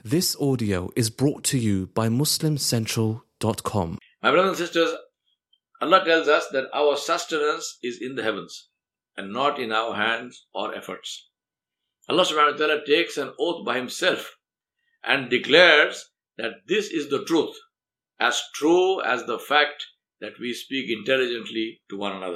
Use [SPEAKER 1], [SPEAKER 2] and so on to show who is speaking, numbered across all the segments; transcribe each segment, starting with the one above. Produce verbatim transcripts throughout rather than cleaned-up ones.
[SPEAKER 1] This audio is brought to you by Muslim Central dot com.
[SPEAKER 2] My brothers and sisters, Allah tells us that our sustenance is in the heavens and not in our hands or efforts. Allah subhanahu wa ta'ala takes an oath by Himself and declares that this is the truth, as true as the fact that we speak intelligently to one another.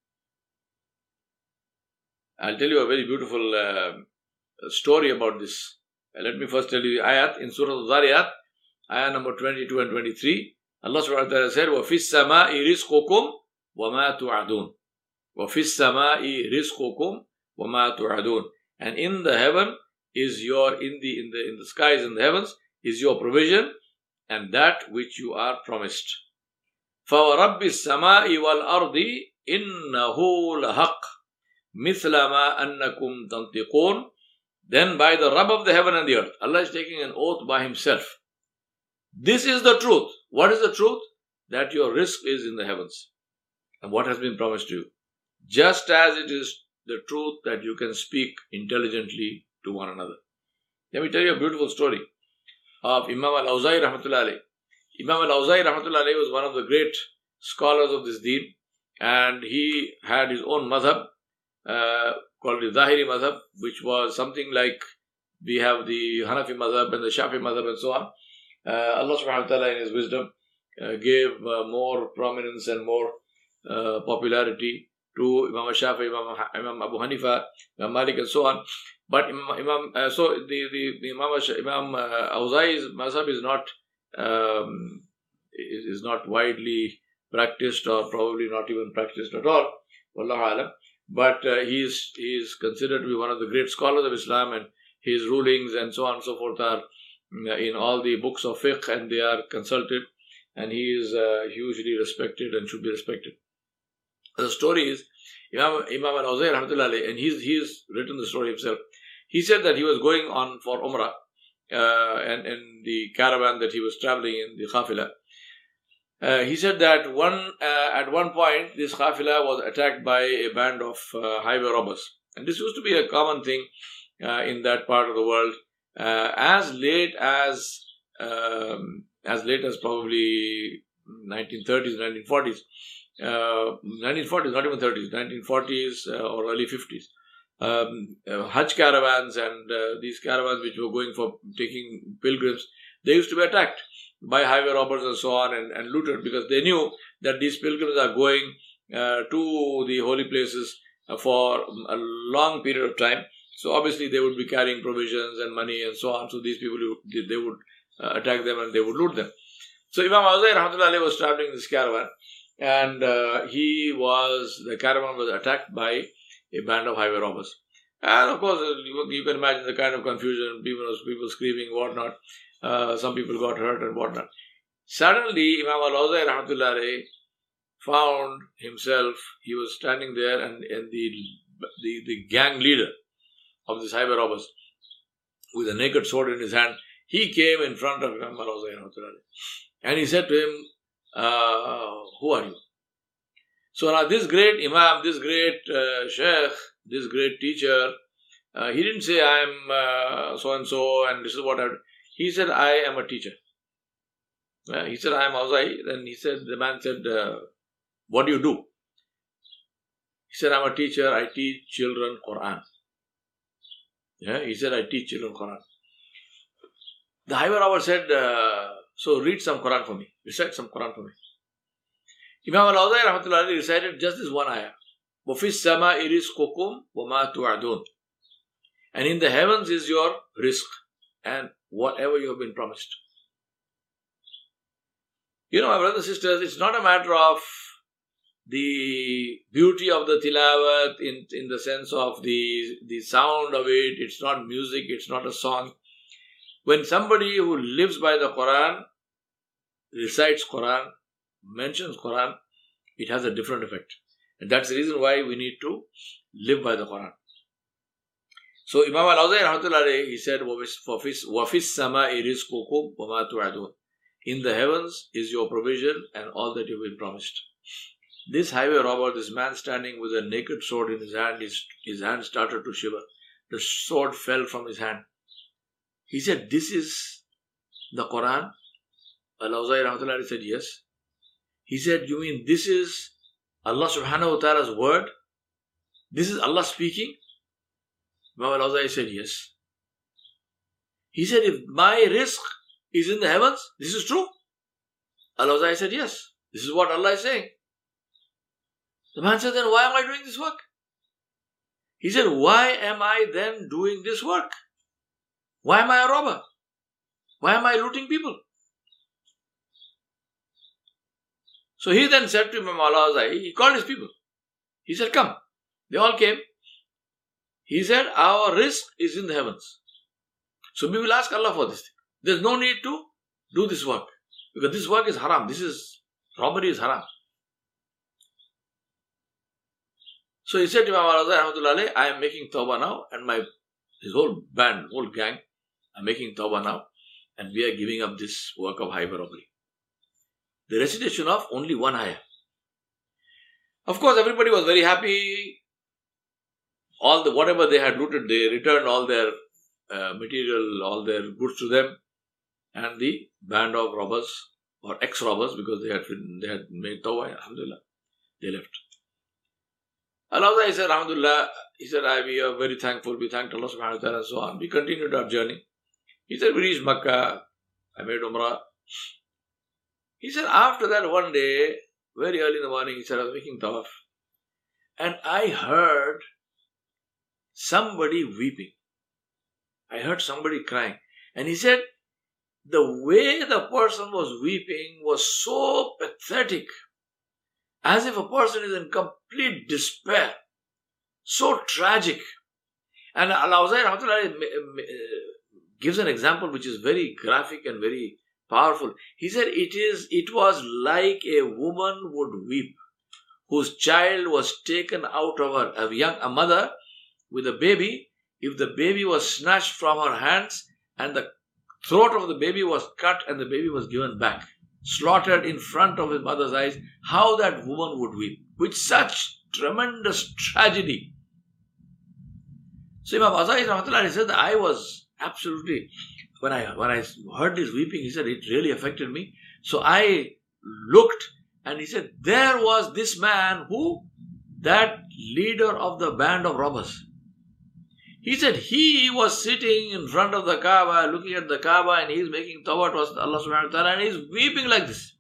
[SPEAKER 2] I'll tell you a very beautiful uh, story about this. Uh, let me first tell you the ayat in Surah Al-Dhariyat, ayat number twenty-two and twenty-three. Allah subhanahu wa ta'ala said, وَفِي السَّمَاءِ رِزْقُكُمْ وَمَا تُعَدُونَ وَفِي السَّمَاءِ رِزْقُكُمْ وَمَا تُعَدُونَ. And in the heaven is your, in the, in the, in the skies and the heavens is your provision and that which you are promised. فَوَرَبِّ السَّمَاءِ وَالْأَرْضِ إِنَّهُ لَحَقٌّ مِثْلَ مَا أَنَّكُمْ تَنْطِقُونَ. Then by the Rabb of the heaven and the earth, Allah is taking an oath by Himself. This is the truth. What is the truth? That your rizq is in the heavens and what has been promised to you. Just as it is the truth that you can speak intelligently to one another. Let me tell you a beautiful story of Imam Al-Awza'i Rahmatullahi alayhi. Imam Al-Awza'i Rahmatullahi alayhi was one of the great scholars of this deen, and he had his own madhab uh, called the Zahiri madhab, which was something like we have the Hanafi madhab and the Shafi madhab and so on. Uh, Allah subhanahu wa ta'ala in His wisdom uh, gave uh, more prominence and more uh, popularity to Imam Shafi, Imam, Imam Abu Hanifa, Imam Malik and so on. But Imam, Imam uh, so the, the, the Imam, Imam uh, Awza'i's mazhab is not um, is, is not widely practiced or probably not even practiced at all. Wallahu alam. But uh, he is he is considered to be one of the great scholars of Islam, and his rulings and so on and so forth are in all the books of fiqh and they are consulted, and he is uh, hugely respected and should be respected. The story is Imam, Imam Al-Awza'i Rahmatullahi alayhi, and he's, he's written the story himself. He said that he was going on for Umrah uh, and in the caravan that he was traveling in, the Khafila. Uh, he said that one uh, at one point this Khafila was attacked by a band of uh, highway robbers. And this used to be a common thing uh, in that part of the world. Uh, as late as um, as late as probably nineteen thirties, nineteen forties, uh, nineteen forties, not even thirties, nineteen forties uh, or early fifties. Um, uh, Hajj caravans and uh, these caravans which were going for taking pilgrims, they used to be attacked by highway robbers and so on and, and looted, because they knew that these pilgrims are going uh, to the holy places uh, for a long period of time. So obviously they would be carrying provisions and money and so on. So these people, they would uh, attack them and they would loot them. So Imam Awza'i Rahmatullahi alayhi was traveling this caravan, and uh, he was, the caravan was attacked by a band of highway robbers. And of course, you, you can imagine the kind of confusion, people, people screaming, whatnot. Uh, some people got hurt and whatnot. Suddenly, Imam Al-Awza'i Rahmatullahi alayhi found himself, he was standing there, and, and the, the, the gang leader of these highway robbers, with a naked sword in his hand, he came in front of Imam Al-Awza'i and he said to him, uh, who are you? So now this great Imam, this great uh, Sheikh, this great teacher, uh, he didn't say I am uh, so and so and this is what I do. He said, I am a teacher. Uh, he said, I am Awza'i. Then he said, the man said, uh, what do you do? He said, I am a teacher, I teach children Quran. Yeah, he said, I teach children Quran. The highway robber said, uh, so read some Quran for me. Recite some Quran for me. Imam Al-Awza'i Rahmatullahi alayhi recited just this one ayah. وَفِي السَّمَاءِ رِزْقُكُمْ وَمَا تُعَدُونَ. And in the heavens is your rizq and whatever you have been promised. You know, my brothers and sisters, it's not a matter of the beauty of the tilawat in, in the sense of the, the sound of it. It's not music, it's not a song. When somebody who lives by the Quran, recites Quran, mentions Quran, it has a different effect. And that's the reason why we need to live by the Quran. So Imam Al-Awza'i Rahmatullahi alayhi, he said, وَفِي السَّمَاءِ رِزْقُكُمْ وَمَا تُعَدُونَ. In the heavens is your provision and all that you've been promised. This highway robber, this man standing with a naked sword in his hand, his, his hand started to shiver. The sword fell from his hand. He said, this is the Quran. Al-Awza'i rahmatullahi said, yes. He said, you mean this is Allah subhanahu wa ta'ala's word? This is Allah speaking? Imam Al-Awza'i said, yes. He said, if my rizq is in the heavens, this is true? Al-Awza'i said, yes. This is what Allah is saying. The man said, then why am I doing this work? He said, why am I then doing this work? Why am I a robber? Why am I looting people? So he then said to Imam Al-Awza'i, he called his people. He said, come. They all came. He said, our rizq is in the heavens. So we will ask Allah for this thing. There's no need to do this work. Because this work is haram. This is, robbery is haram. So he said to Imam Al-Awza'i, I am making tawbah now, and my, his whole band, whole gang, are making tawbah now, and we are giving up this work of highway robbery. The recitation of only one ayah. Of course, everybody was very happy. All the, whatever they had looted, they returned all their uh, material, all their goods to them, and the band of robbers, or ex-robbers, because they had, they had made tawbah, alhamdulillah, they left. Allah said, alhamdulillah, he said, I, we are very thankful, we thanked Allah subhanahu wa ta'ala and so on. We continued our journey. He said, we reached Makkah, I made Umrah. He said, after that one day, very early in the morning, he said, I was making tawaf. And I heard somebody weeping. I heard somebody crying. And he said, the way the person was weeping was so pathetic, as if a person is in complete despair. So tragic. And Al-Awza'i gives an example which is very graphic and very powerful. He said it is, it was like a woman would weep, whose child was taken out of her, a young a mother with a baby. If the baby was snatched from her hands and the throat of the baby was cut and the baby was given back, slaughtered in front of his mother's eyes, how that woman would weep with such tremendous tragedy. So Imam Al-Awza'i said that I was absolutely, when I when I heard this weeping, he said it really affected me. So I looked, and he said there was this man who, that leader of the band of robbers. He said he was sitting in front of the Kaaba, looking at the Kaaba, and he's making tawbah to Allah subhanahu wa ta'ala, and he's weeping like this.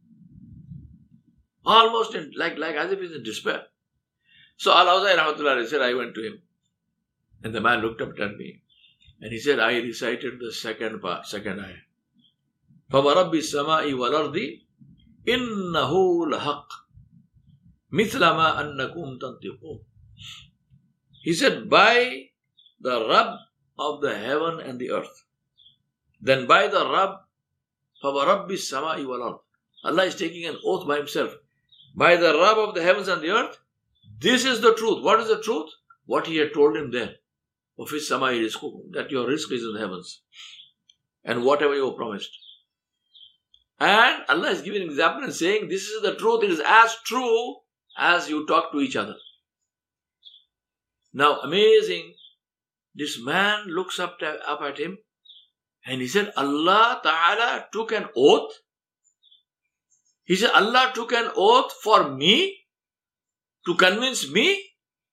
[SPEAKER 2] Almost in, like, like as if he's in despair. So Al-Awza'i rahmatullah said, I went to him. And the man looked up at me. And he said, I recited the second part, second ayah. فَوَرَبِّ السَّمَاءِ وَالْأَرْضِ إِنَّهُ لَحَقٌّ مِثْلَ مَا أَنَّكُمْ تَنْطِقُونَ. He said, by the Rabb of the heaven and the earth. Then by the Rabb, فَوَرَبِّ السَّمَاءِ وَالْأَرْضِ. Allah is taking an oath by himself. By the Rabb of the heavens and the earth, this is the truth. What is the truth? What he had told him there. Of his samai rizqukum, that your rizq is in the heavens. And whatever you were promised. And Allah is giving an example and saying, this is the truth. It is as true as you talk to each other. Now, amazing. This man looks up, to, up at him and he said, Allah Ta'ala took an oath. He said, Allah took an oath for me, to convince me.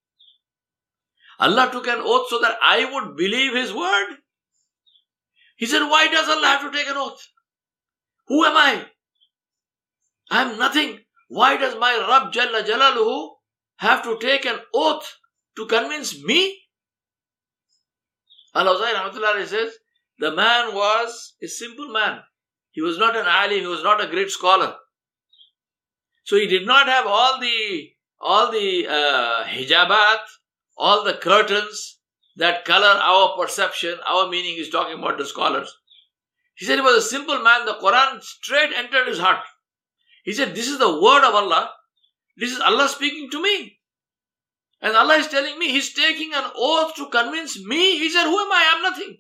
[SPEAKER 2] Allah took an oath so that I would believe His word. He said, why does Allah have to take an oath? Who am I? I am nothing. Why does my Rabb Jalla Jalaluhu have to take an oath to convince me? Al-Awza'i rahmatullah says, the man was a simple man. He was not an alim, he was not a great scholar. So he did not have all the, all the uh, hijabat, all the curtains that color our perception, our meaning. Is talking about the scholars. He said he was a simple man. The Quran straight entered his heart. He said, this is the word of Allah. This is Allah speaking to me. And Allah is telling me, He's taking an oath to convince me. He said, who am I? I am nothing.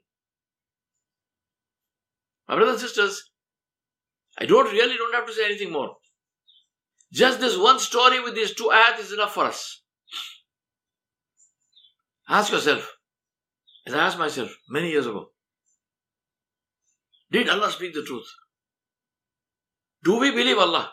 [SPEAKER 2] My brothers and sisters, I don't really don't have to say anything more. Just this one story with these two ayat is enough for us. Ask yourself, as I asked myself many years ago, Did Allah speak the truth? Do we believe Allah?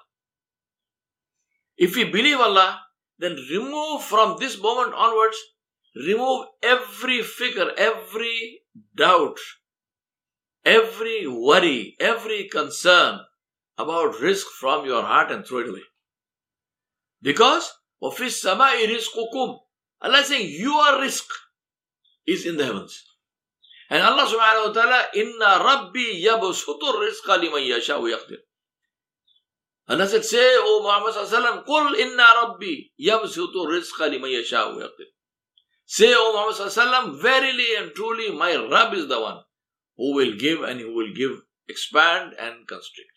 [SPEAKER 2] If we believe Allah, then remove from this moment onwards, remove every figure, every doubt, every worry, every concern about risk from your heart and throw it away. Because وَفِي السَّمَاءِ رِزْقُكُمْ, Allah is saying your risk is in the heavens. And Allah subhanahu wa ta'ala, Inna Rabbi yabsutu rizqa liman yasha wa yaqdir. Allah said, say, O Muhammad sallallahu alaihi wasallam, Qul inna Rabbi yabsutu rizqa liman yasha wa yaqdir. Say, O Muhammad sallallahu alaihi wasallam, verily and truly my Rabb is the one who will give and who will give, expand and constrict.